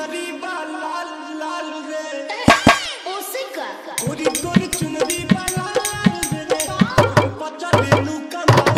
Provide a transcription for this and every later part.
चुनरी बा लाल लाल रे ओसे का गोरी गोरी चुनरी बा लाल लाल रे पचा देलू कमाल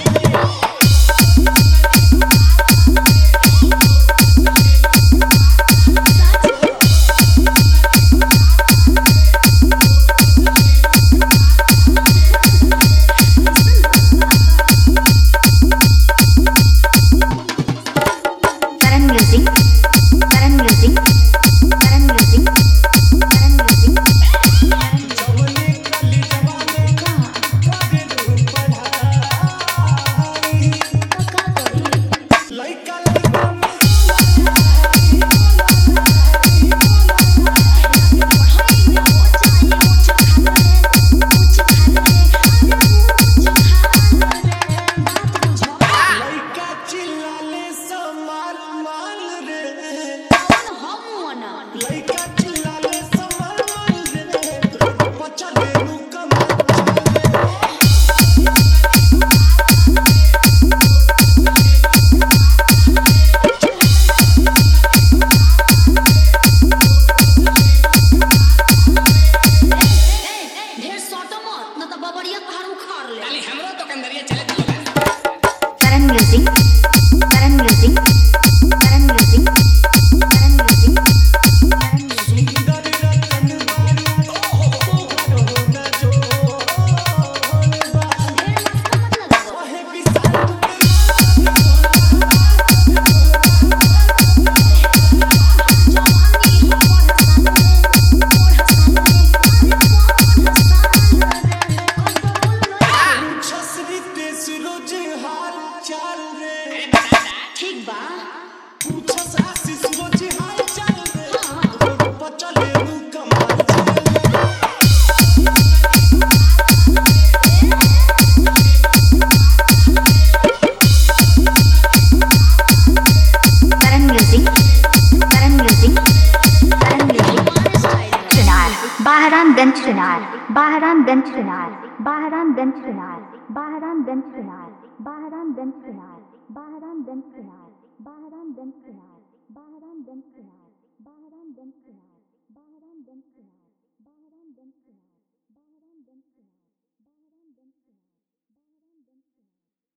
बहरामगंज चुनार बहरामगंज चुनार बहरामगंज चुनार बहरामगंज चुनार बहरामगंज चुनार बहरामगंज चुनार बहरामगंज चुनार बहरामगंज चुनार